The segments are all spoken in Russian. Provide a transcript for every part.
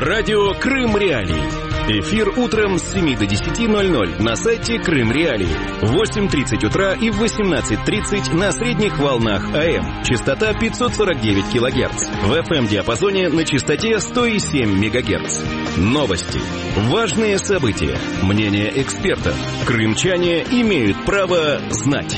Радио Крым Реалии. Эфир утром с 7 до 10:00 на сайте Крым Реалии. В 8:30 утра и в 18:30 на средних волнах АМ. Частота 549 кГц. В FM-диапазоне на частоте 107 МГц. Новости. Важные события. Мнения экспертов. Крымчане имеют право знать.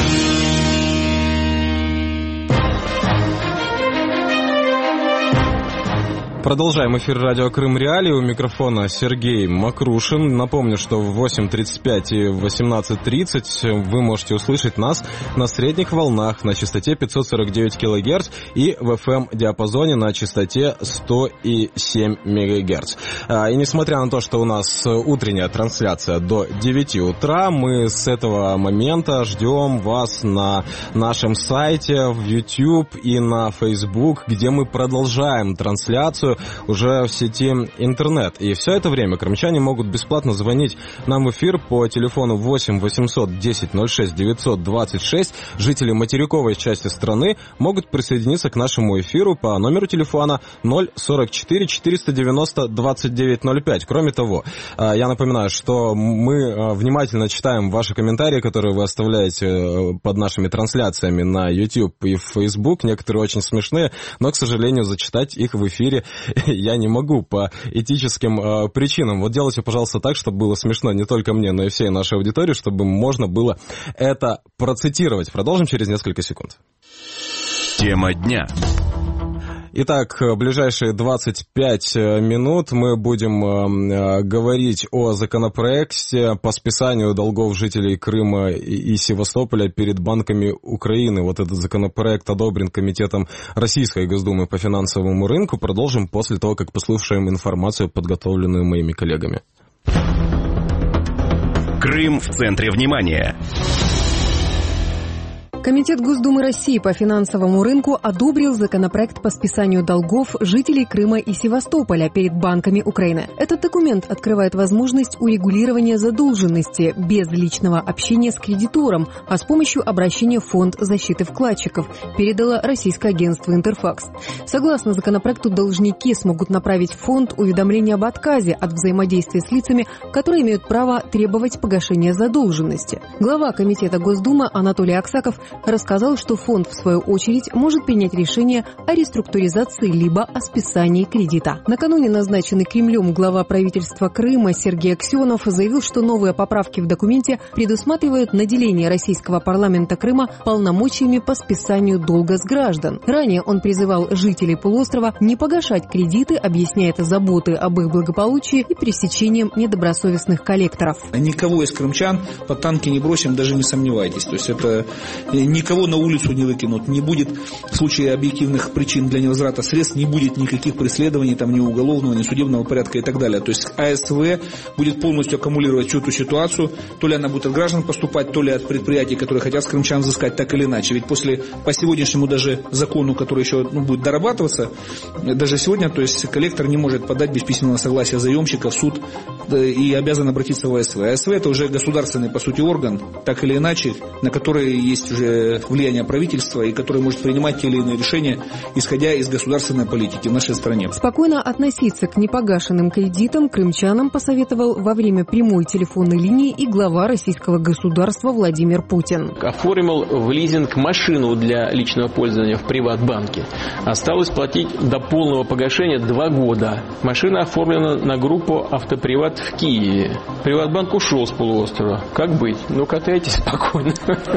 Продолжаем эфир радио Крым Реалии. У микрофона Сергей Макрушин. Напомню, что в 8:35 и в 18:30 вы можете услышать нас на средних волнах на частоте 549 кГц и в FM-диапазоне на частоте 107 МГц. И несмотря на то, что у нас утренняя трансляция до 9 утра, мы с этого момента ждем вас на нашем сайте, в YouTube и на Facebook, где мы продолжаем трансляцию уже в сети интернет. И все это время крымчане могут бесплатно звонить нам в эфир по телефону 8 800 10 06 926. Жители материковой части страны могут присоединиться к нашему эфиру по номеру телефона 044 490 2905. Кроме того, я напоминаю, что мы внимательно читаем ваши комментарии, которые вы оставляете под нашими трансляциями на YouTube и в Facebook. Некоторые очень смешные, но, к сожалению, зачитать их в эфире я не могу по этическим причинам. Вот делайте, пожалуйста, так, чтобы было смешно не только мне, но и всей нашей аудитории, чтобы можно было это процитировать. Продолжим через несколько секунд. Тема дня. Итак, в ближайшие 25 минут мы будем говорить о законопроекте по списанию долгов жителей Крыма и Севастополя перед банками Украины. Вот этот законопроект одобрен Комитетом Российской Госдумы по финансовому рынку. Продолжим после того, как послушаем информацию, подготовленную моими коллегами. Крым в центре внимания. Комитет Госдумы России по финансовому рынку одобрил законопроект по списанию долгов жителей Крыма и Севастополя перед банками Украины. Этот документ открывает возможность урегулирования задолженности без личного общения с кредитором, а с помощью обращения в Фонд защиты вкладчиков, передало российское агентство «Интерфакс». Согласно законопроекту, должники смогут направить в фонд уведомление об отказе от взаимодействия с лицами, которые имеют право требовать погашения задолженности. Глава Комитета Госдумы Анатолий Аксаков рассказал, что фонд, в свою очередь, может принять решение о реструктуризации либо о списании кредита. Накануне назначенный Кремлем глава правительства Крыма Сергей Аксенов заявил, что новые поправки в документе предусматривают наделение российского парламента Крыма полномочиями по списанию долга с граждан. Ранее он призывал жителей полуострова не погашать кредиты, объясняя это заботой об их благополучии и пресечением недобросовестных коллекторов. Никого из крымчан под танки не бросим, даже не сомневайтесь. То есть это никого на улицу не выкинут, не будет в случае объективных причин для невозврата средств, не будет никаких преследований, там, ни уголовного, ни судебного порядка и так далее. То есть АСВ будет полностью аккумулировать всю эту ситуацию, то ли она будет от граждан поступать, то ли от предприятий, которые хотят с крымчан взыскать, так или иначе. Ведь по сегодняшнему даже закону, который еще будет дорабатываться, даже сегодня, то есть коллектор не может подать без письменного согласия заемщика в суд и обязан обратиться в АСВ. АСВ это уже государственный, по сути, орган, так или иначе, на который есть уже влияние правительства и который может принимать те или иные решения, исходя из государственной политики в нашей стране. Спокойно относиться к непогашенным кредитам крымчанам посоветовал во время прямой телефонной линии и глава российского государства Владимир Путин. Оформил в лизинг машину для личного пользования в Приватбанке. Осталось платить до полного погашения 2 года. Машина оформлена на группу «Автоприват» в Киеве. Приватбанк ушел с полуострова. Как быть? Ну, катайтесь спокойно.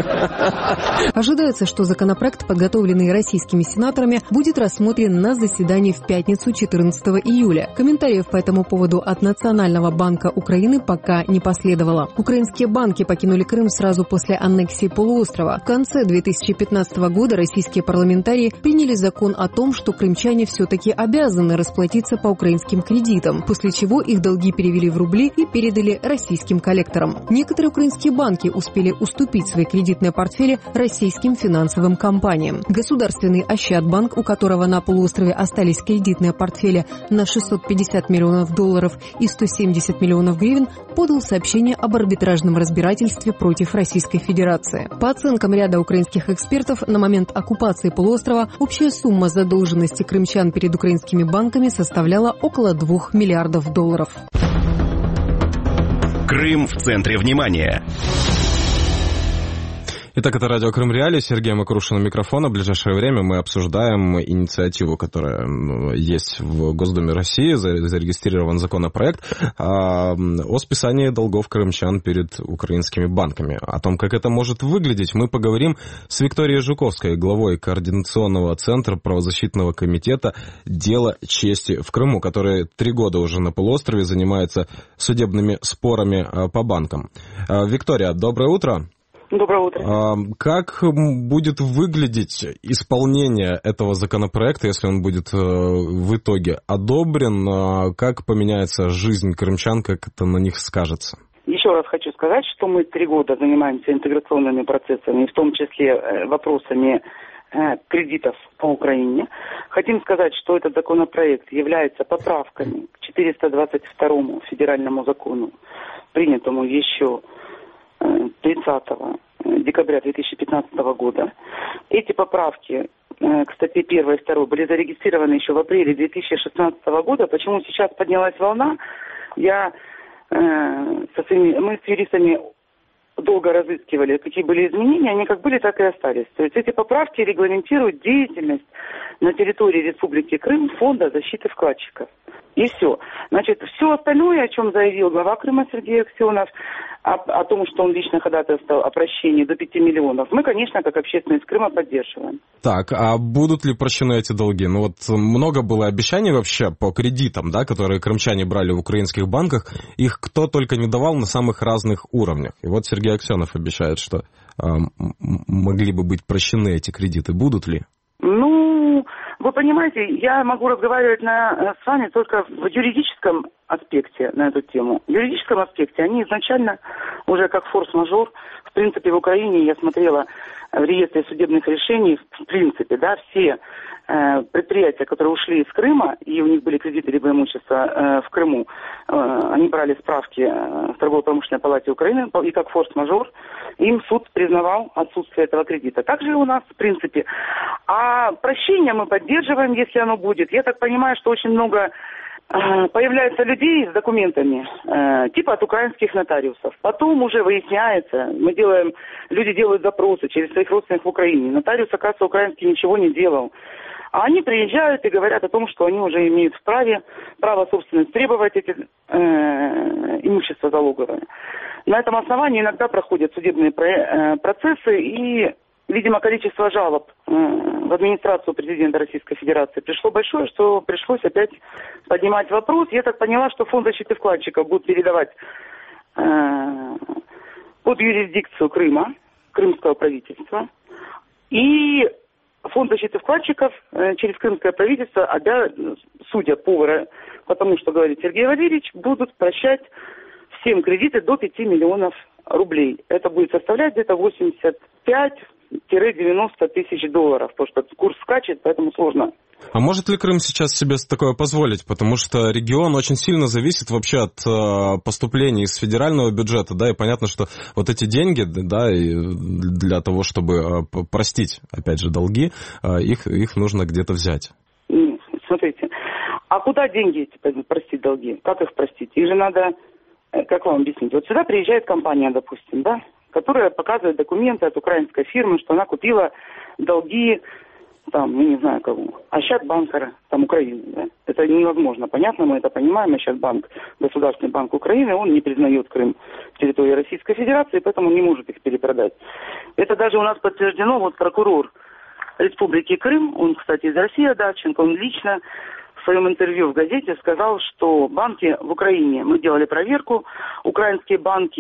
Ожидается, что законопроект, подготовленный российскими сенаторами, будет рассмотрен на заседании в пятницу 14 июля. Комментариев по этому поводу от Национального банка Украины пока не последовало. Украинские банки покинули Крым сразу после аннексии полуострова. В конце 2015 года российские парламентарии приняли закон о том, что крымчане все-таки обязаны расплатиться по украинским кредитам, после чего их долги перевели перевели в рубли и передали российским коллекторам. Некоторые украинские банки успели уступить свои кредитные портфели российским финансовым компаниям. Государственный Ощадбанк, у которого на полуострове остались кредитные портфели на $650 миллионов и 170 миллионов гривен, подал сообщение об арбитражном разбирательстве против Российской Федерации. По оценкам ряда украинских экспертов, на момент оккупации полуострова общая сумма задолженности крымчан перед украинскими банками составляла около $2 миллиардов. Крым в центре внимания. Итак, это радио Крым Реалии, Сергей Макрушин у микрофона. В ближайшее время мы обсуждаем инициативу, которая есть в Госдуме России, зарегистрирован законопроект о списании долгов крымчан перед украинскими банками. О том, как это может выглядеть, мы поговорим с Викторией Жуковской, главой Координационного центра правозащитного комитета «Дело чести в Крыму», который 3 года уже на полуострове занимается судебными спорами по банкам. Виктория, доброе утро. Доброе утро. Как будет выглядеть исполнение этого законопроекта, если он будет в итоге одобрен? Как поменяется жизнь крымчан, как это на них скажется? Еще раз хочу сказать, что мы 3 года занимаемся интеграционными процессами, в том числе вопросами кредитов по Украине. Хотим сказать, что этот законопроект является поправками к 422 федеральному закону, принятому еще 30 декабря 2015 года. Эти поправки к статье 1 и 2 были зарегистрированы еще в апреле 2016 года. Почему сейчас поднялась волна? Мы с юристами долго разыскивали, какие были изменения, они как были, так и остались. То есть эти поправки регламентируют деятельность на территории Республики Крым Фонда защиты вкладчиков. И все. Значит, все остальное, о чем заявил глава Крыма Сергей Аксенов, о том, что он лично ходатайствовал о прощении до 5 миллионов, мы, конечно, как общественность Крыма поддерживаем. Так, а будут ли прощены эти долги? Ну вот много было обещаний вообще по кредитам, да, которые крымчане брали в украинских банках. Их кто только не давал на самых разных уровнях. И вот Сергей Аксенов обещает, что могли бы быть прощены эти кредиты. Будут ли? Ну, вы понимаете, я могу разговаривать с вами только в юридическом аспекте на эту тему. В юридическом аспекте они изначально уже как форс-мажор, в принципе, в Украине, я смотрела в реестре судебных решений, в принципе, да, все предприятия, которые ушли из Крыма, и у них были кредиты либо имущество в Крыму, они брали справки в торгово-промышленной палате Украины, и как форс-мажор им суд признавал отсутствие этого кредита. Также и у нас, в принципе. А прощение мы поддерживаем, если оно будет. Я так понимаю, что очень много появляется людей с документами, типа от украинских нотариусов. Потом уже выясняется, люди делают запросы через своих родственников в Украине. Нотариус, оказывается, украинский ничего не делал. А они приезжают и говорят о том, что они уже имеют право собственности требовать эти имущества залоговое. На этом основании иногда проходят судебные процессы, и, видимо, количество жалоб в администрацию президента Российской Федерации пришло большое, что пришлось опять поднимать вопрос. Я так поняла, что Фонд защиты вкладчиков будет передавать под юрисдикцию Крыма, крымского правительства, и Фонд защиты вкладчиков через крымское правительство, судя по тому, что говорит Сергей Валерьевич, будут прощать всем кредиты до 5 миллионов рублей. Это будет составлять где-то 85-90 тысяч долларов, потому что курс скачет, поэтому сложно. А может ли Крым сейчас себе такое позволить? Потому что регион очень сильно зависит вообще от поступлений из федерального бюджета, да, и понятно, что вот эти деньги, да, и для того, чтобы простить, опять же, долги, их нужно где-то взять. Смотрите, а куда деньги эти простить долги? Как их простить? Их же надо, как вам объяснить? Вот сюда приезжает компания, допустим, да, которая показывает документы от украинской фирмы, что она купила долги, там, я не знаю кого, Ощадбанка, там, Украины, да. Это невозможно. Понятно, мы это понимаем. Ощадбанк, Государственный банк Украины, он не признает Крым территорией Российской Федерации, поэтому не может их перепродать. Это даже у нас подтверждено, вот прокурор Республики Крым, он, кстати, из России, Адавченко, он лично в своем интервью в газете сказал, что банки в Украине, мы делали проверку, украинские банки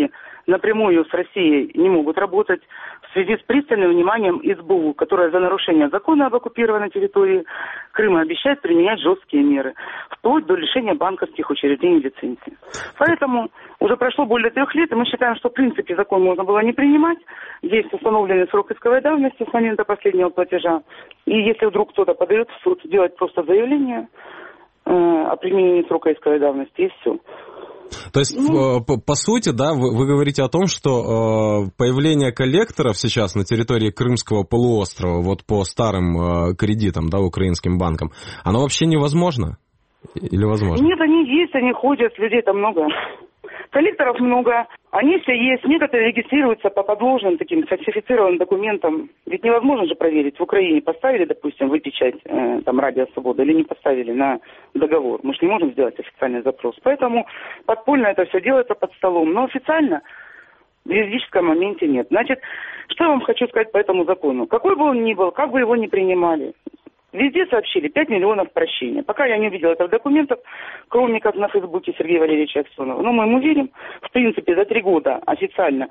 напрямую с Россией не могут работать в связи с пристальным вниманием СБУ, которая за нарушение закона об оккупированной территории Крыма обещает применять жесткие меры, вплоть до лишения банковских учреждений лицензии. Поэтому уже прошло более 3 лет, и мы считаем, что в принципе закон можно было не принимать. Есть установленный срок исковой давности с момента последнего платежа. И если вдруг кто-то подает в суд, делать просто заявление о применении срока исковой давности, и все. То есть, по сути, да, вы говорите о том, что появление коллекторов сейчас на территории Крымского полуострова, вот по старым кредитам, да, украинским банкам, оно вообще невозможно? Или возможно? Нет, они есть, они ходят, людей там много. Коллекторов много, они все есть, некоторые регистрируются по подложным таким фальсифицированным документам. Ведь невозможно же проверить. В Украине поставили, допустим, в печать там Радио Свобода или не поставили на договор. Мы же не можем сделать официальный запрос. Поэтому подпольно это все делается под столом. Но официально в юридическом моменте нет. Значит, что я вам хочу сказать по этому закону? Какой бы он ни был, как бы его ни принимали, везде сообщили 5 миллионов прощения. Пока я не увидела это в документах, кроме как на Фейсбуке Сергея Валерьевича Аксенова. Но мы ему верим. В принципе, за 3 года официально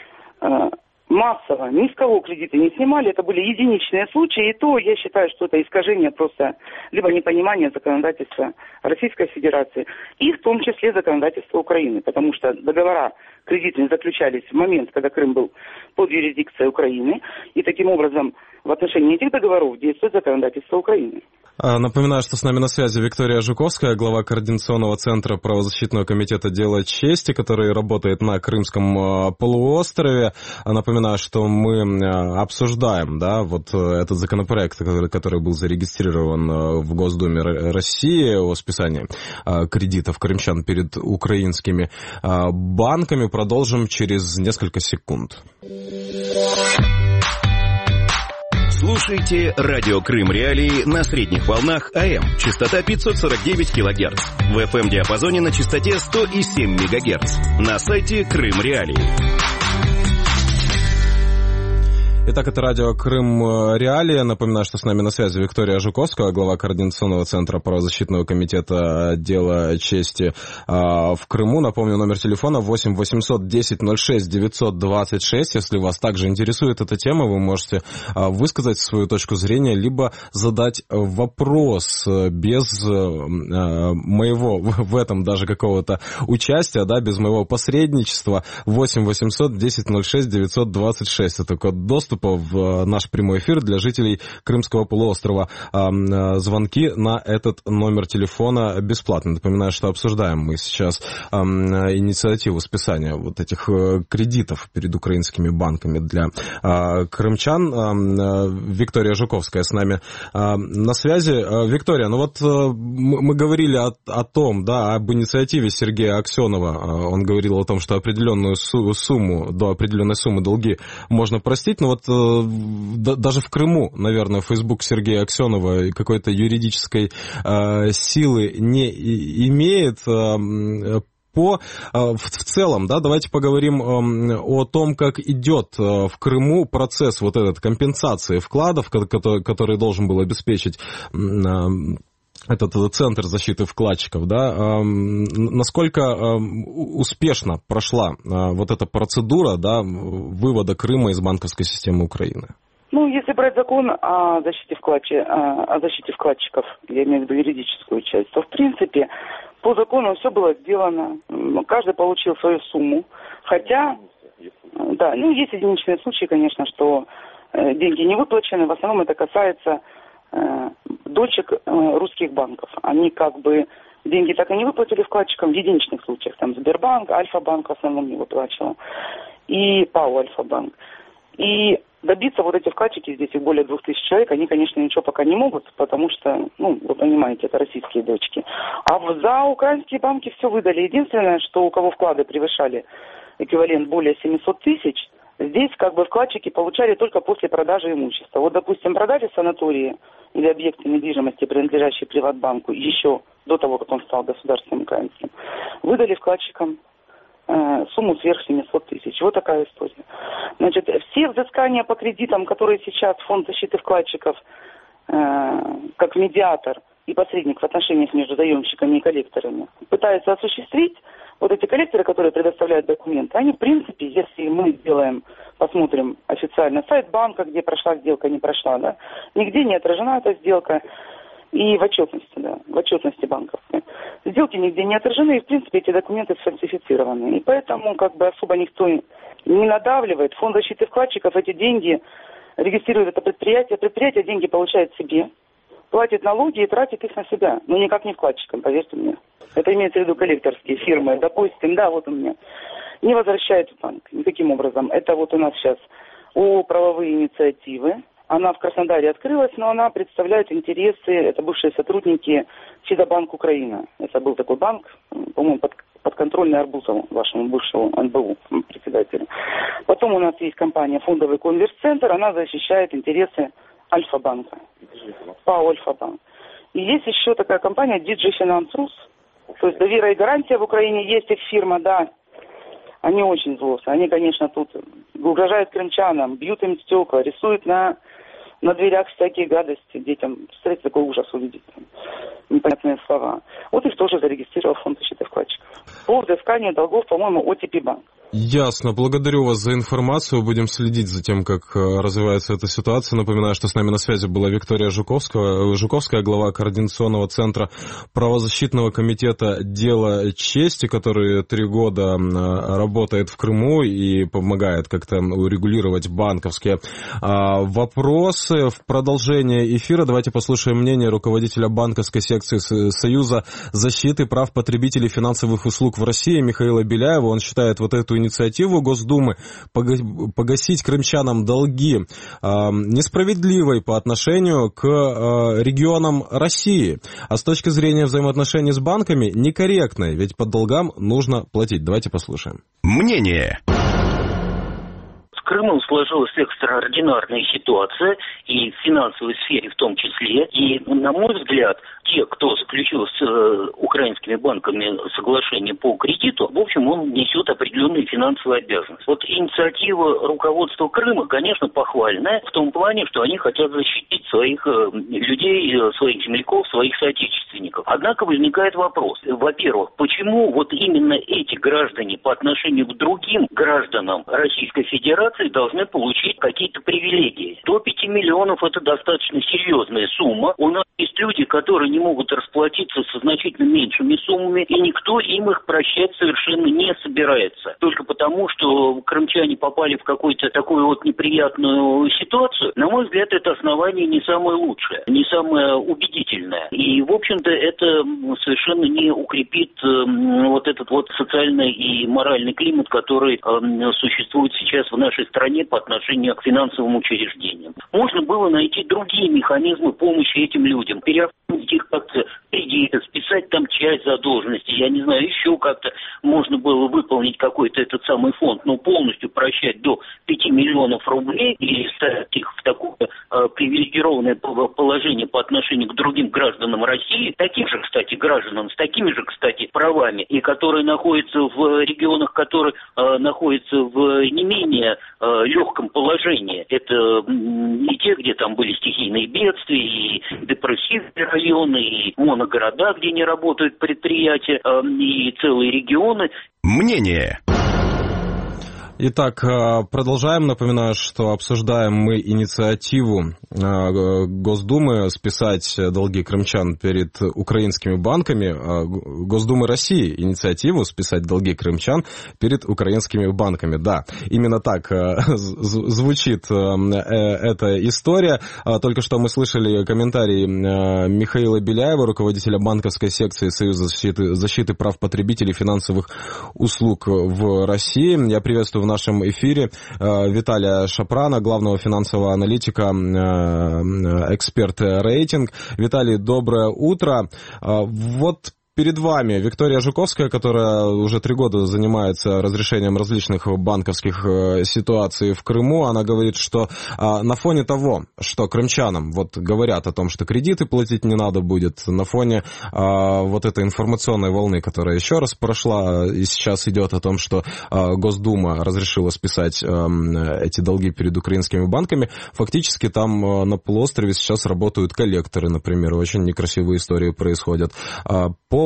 массово ни с кого кредиты не снимали. Это были единичные случаи. И то я считаю, что это искажение просто либо непонимание законодательства Российской Федерации. И в том числе законодательства Украины. Потому что договора кредитные заключались в момент, когда Крым был под юрисдикцией Украины. И таким образом в отношении этих договоров действует законодательство Украины. Напоминаю, что с нами на связи Виктория Жуковская, глава Координационного центра правозащитного комитета «Дело чести», который работает на Крымском полуострове. Напоминаю, что мы обсуждаем, да, вот этот законопроект, который был зарегистрирован в Госдуме России о списании кредитов крымчан перед украинскими банками. Продолжим через несколько секунд. Слушайте радио Крым Реалии на средних волнах АМ. Частота 549 кГц. В FM-диапазоне на частоте 100,7 МГц. На сайте Крым Реалии. Итак, это радио Крым Реалии. Напоминаю, что с нами на связи Виктория Жуковская, глава Координационного центра правозащитного комитета «Дело чести» в Крыму. Напомню, номер телефона 8 800 10 06 926. Если вас также интересует эта тема, вы можете высказать свою точку зрения, либо задать вопрос без моего в этом даже какого-то участия, да, без моего посредничества. 8 800 10 06 926. Это код доступа в наш прямой эфир для жителей Крымского полуострова. Звонки на этот номер телефона бесплатны. Напоминаю, что обсуждаем мы сейчас инициативу списания вот этих кредитов перед украинскими банками для крымчан. Виктория Жуковская с нами на связи. Виктория, ну вот мы говорили о том, да, об инициативе Сергея Аксенова. Он говорил о том, что определенную сумму, до определенной суммы долги можно простить, но вот даже в Крыму, наверное, Facebook Сергея Аксенова какой-то юридической силы не имеет. В целом, да, давайте поговорим о том, как идет в Крыму процесс вот этот компенсации вкладов, который должен был обеспечить этот центр защиты вкладчиков, да, насколько успешно прошла вот эта процедура, да, вывода Крыма из банковской системы Украины? Ну, если брать закон о защите вкладчиков, я имею в виду юридическую часть, то, в принципе, по закону все было сделано, каждый получил свою сумму, хотя, да, ну, есть единичные случаи, конечно, что деньги не выплачены, в основном это касается дочек русских банков. Они как бы деньги так и не выплатили вкладчикам в единичных случаях. Там Сбербанк, Альфа-банк в основном не выплачивал. И ПАО Альфа-банк. И добиться вот эти вкладчики, здесь их более 2000 человек, они, конечно, ничего пока не могут, потому что, ну, вы понимаете, это российские дочки. А за украинские банки все выдали. Единственное, что у кого вклады превышали эквивалент более 700 тысяч, здесь как бы вкладчики получали только после продажи имущества. Вот, допустим, продали санатории или объекты недвижимости, принадлежащие Приватбанку, еще до того, как он стал государственным украинским, выдали вкладчикам сумму сверх 700 тысяч. Вот такая история. Значит, все взыскания по кредитам, которые сейчас Фонд защиты вкладчиков, как медиатор и посредник в отношениях между заемщиками и коллекторами, пытается осуществить, Вот эти коллекторы, которые предоставляют документы, они, в принципе, если мы сделаем, посмотрим официально сайт банка, где прошла сделка, не прошла, да, нигде не отражена эта сделка, и в отчетности, да, в отчетности банков. Сделки нигде не отражены, и, в принципе, эти документы сфальсифицированы. И поэтому, как бы, особо никто не надавливает. Фонд защиты вкладчиков эти деньги регистрирует это предприятие. Предприятие деньги получает себе, платит налоги и тратит их на себя. Но никак не вкладчикам, поверьте мне. Это имеется в виду коллекторские фирмы. Допустим, да, вот у меня. Не возвращает в банк никаким образом. Это вот у нас сейчас ООО «Правовые инициативы». Она в Краснодаре открылась, но она представляет интересы, это бывшие сотрудники Фидобанк Украина. Это был такой банк, по-моему, подконтрольный Арбузову, вашему бывшему НБУ председателю. Потом у нас есть компания «Фондовый конверс-центр», она защищает интересы Альфа-банка, ПАО «Альфа-банк». И есть еще такая компания DG Finance Rus, то есть «Довера и гарантия» в Украине, есть их фирма, да. Они очень злостные. Они, конечно, тут угрожают крымчанам, бьют им стекла, рисуют на дверях всякие гадости детям. Представляете, такой ужас увидеть. Непонятные слова. Вот их тоже зарегистрировал фонд защиты вкладчиков. По взысканию долгов, по-моему, ОТП банк. Ясно. Благодарю вас за информацию. Будем следить за тем, как развивается эта ситуация. Напоминаю, что с нами на связи была Виктория Жуковская, глава Координационного центра правозащитного комитета «Дело чести», который 3 года работает в Крыму и помогает как-то урегулировать банковские вопросы. В продолжение эфира давайте послушаем мнение руководителя банковской секции Союза защиты прав потребителей финансовых услуг в России Михаила Беляева. Он считает вот эту инициативу Госдумы погасить крымчанам долги несправедливой по отношению к регионам России, а с точки зрения взаимоотношений с банками некорректной, ведь по долгам нужно платить. Давайте послушаем. Мнение. С Крымом сложилась экстраординарная ситуация, и в финансовой сфере в том числе. И, на мой взгляд, те, кто заключил с украинскими банками соглашение по кредиту, в общем, он несет определенные финансовые обязанности. Вот инициатива руководства Крыма, конечно, похвальная в том плане, что они хотят защитить своих людей, своих земляков, своих соотечественников. Однако возникает вопрос. Во-первых, почему вот именно эти граждане по отношению к другим гражданам Российской Федерации должны получить какие-то привилегии? До 5 миллионов это достаточно серьезная сумма. У нас есть люди, которые не могут расплатиться со значительно меньшими суммами, и никто им их прощать совершенно не собирается. Только потому, что крымчане попали в какую-то такую вот неприятную ситуацию, на мой взгляд, это основание не самое лучшее, не самое убедительное. И, в общем-то, это совершенно не укрепит вот этот вот социальный и моральный климат, который существует сейчас в нашей стране по отношению к финансовым учреждениям. Можно было найти другие механизмы помощи этим людям, переоформить их как-то кредиты, списать там часть задолженности, я не знаю, еще как-то можно было выполнить какой-то этот самый фонд, но полностью прощать до 5 миллионов рублей и ставить их в такое привилегированное положение по отношению к другим гражданам России, таким же, кстати, гражданам, с такими же, кстати, правами, и которые находятся в регионах, которые находятся в не менее легком положении. Это и те, где там были стихийные бедствия, и депрессивные районы, и моногорода, где не работают предприятия, и целые регионы. Мнение. Итак, продолжаем. Напоминаю, что обсуждаем мы инициативу Госдумы списать долги крымчан перед украинскими банками. Госдумы России инициативу списать долги крымчан перед украинскими банками. Да, именно так звучит эта история. Только что мы слышали комментарий Михаила Беляева, руководителя банковской секции Союза защиты прав потребителей финансовых услуг в России. Я приветствую в нашем эфире Виталия Шапрана, главного финансового аналитика, эксперт рейтинг. Виталий, доброе утро. Вот перед вами Виктория Жуковская, которая уже 3 года занимается разрешением различных банковских ситуаций в Крыму. Она говорит, что на фоне того, что крымчанам вот говорят о том, что кредиты платить не надо будет, на фоне вот этой информационной волны, которая еще раз прошла и сейчас идет о том, что Госдума разрешила списать эти долги перед украинскими банками, фактически там на полуострове сейчас работают коллекторы, например, очень некрасивые истории происходят. По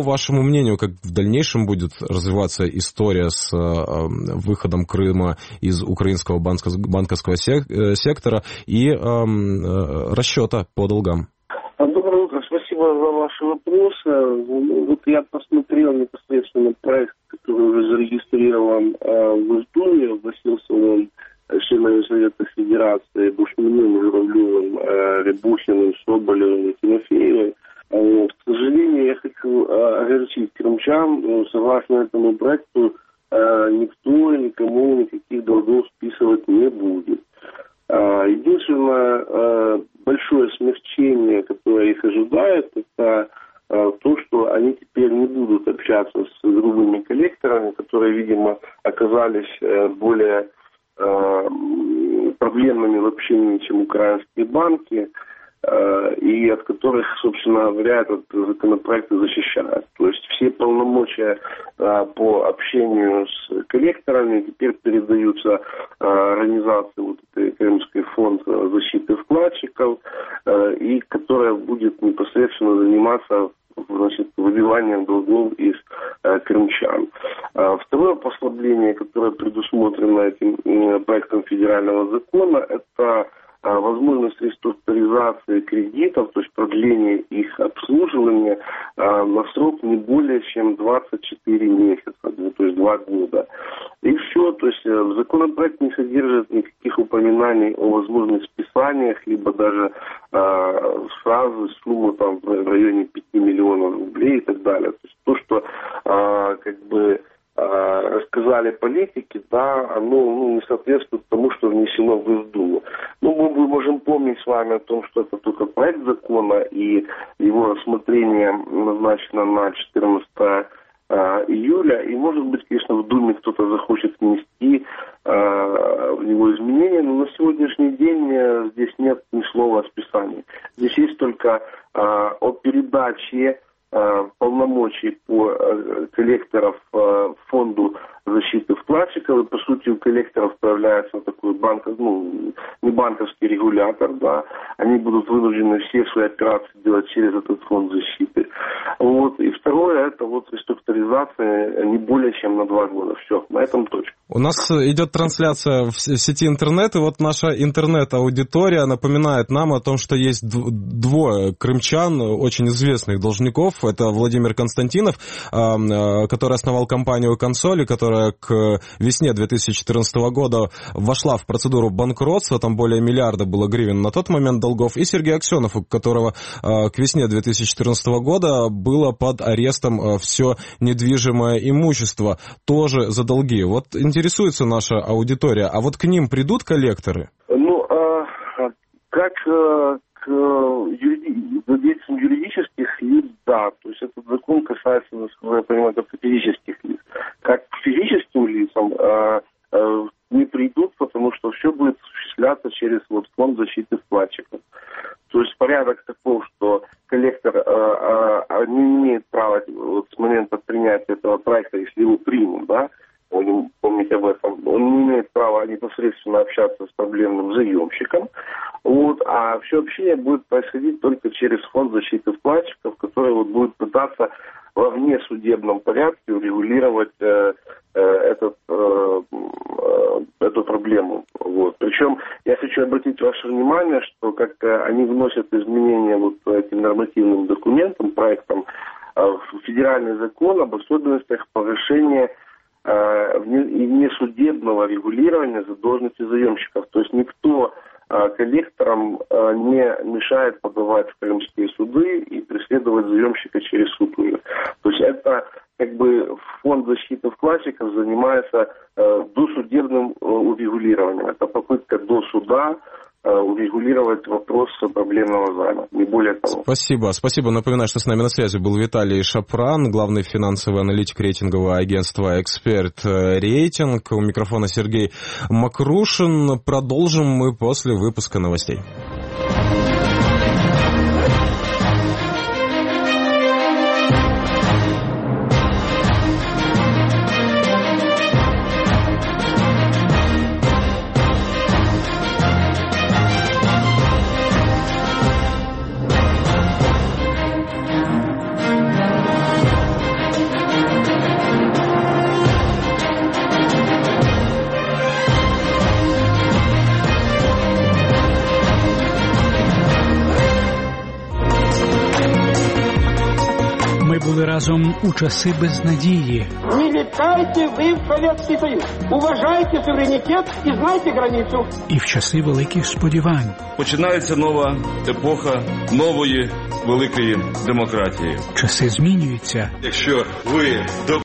вашему мнению, как в дальнейшем будет развиваться история с выходом Крыма из украинского банковского сектора и расчета по долгам? Доброе утро, спасибо за ваши вопросы. Вот я посмотрел непосредственно проект, который уже зарегистрирован в Госдуме, вносился он членами Совета Федерации Бушминым, Журавлевым, Рябухиным, Соболевым и Тимофеевой. К сожалению, я хочу огорчить крымчан, согласно этому проекту никто никому никаких долгов списывать не будет. Единственное большое смягчение, которое их ожидает, это то, что они теперь не будут общаться с грубыми коллекторами, которые, видимо, оказались более проблемными в общении, чем украинские банки, и от которых, собственно говоря, этот законопроект и защищает. То есть все полномочия по общению с коллекторами теперь передаются организации вот этой Крымский фонд защиты вкладчиков, и которая будет непосредственно заниматься, значит, выбиванием долгов из крымчан. Второе послабление, которое предусмотрено этим проектом федерального закона, это возможность реструктуризации кредитов, то есть продление их обслуживания на срок не более чем 24 месяца, то есть 2 года. И все, то есть законопроект не содержит никаких упоминаний о возможных списаниях, либо даже сразу сумму там в районе 5 миллионов рублей и так далее. То есть то, что рассказали политики, да, оно не соответствует тому, что внесено в Госдуму. Мы можем помнить с вами о том, что это только проект закона, и его рассмотрение назначено на 14 июля, и, может быть, конечно, в Думе кто-то захочет внести в него изменения, но на сегодняшний день здесь нет ни слова о списании. Здесь есть только о передаче полномочий по коллекторов фонду защиты вкладчиков, и по сути у коллекторов появляется такой не банковский регулятор, да, они будут вынуждены все свои операции делать через этот фонд защиты. Вот. И второе, это вот реструктуризация не более чем на 2 года. Все, на этом точка. У нас идет трансляция в сети интернет, и вот наша интернет-аудитория напоминает нам о том, что есть двое крымчан, очень известных должников. Это Владимир Константинов, который основал компанию «Консоль», которая к весне 2014 года вошла в процедуру банкротства, там более миллиарда было гривен на тот момент долгов, и Сергей Аксенов, у которого к весне 2014 года было под арестом все недвижимое имущество, тоже за долги. Вот интересуется наша аудитория, а вот к ним придут коллекторы? Как к владельцам юридических лиц, да, то есть этот закон касается, насколько я понимаю, только физических лиц. Как к физическим лицам не придут, потому что все будет осуществляться через фонд защиты вкладчиков. То есть порядок таков, что коллектор не имеет права с момента принятия этого проекта, если его примут, да, помните об этом, он не имеет права непосредственно общаться с проблемным заемщиком, а все общение будет происходить только через фонд защиты вкладчиков, который будет пытаться во внесудебном порядке урегулировать эту проблему. Причем я хочу обратить ваше внимание, что как они вносят изменения этим нормативным документам, проектам, в федеральный закон об особенностях погашения и несудебного регулирования задолженности заемщиков. То есть никто коллекторам не мешает подавать в крымские суды и преследовать заемщика через суд. То есть это фонд защиты вкладчиков занимается досудебным урегулированием. Это попытка до суда урегулировать вопрос проблемного займа, не более того. Спасибо. Напоминаю, что с нами на связи был Виталий Шапран, главный финансовый аналитик рейтингового агентства «Эксперт Рейтинг». У микрофона Сергей Макрушин. Продолжим мы после выпуска новостей. були разом у часи безнадії. Не літайте ви в Совєтський Союз. Уважайте суверенітет і знайте границю. І в часи великих сподівань. Починається нова епоха нової великої демократії. Часи змінюються. Якщо ви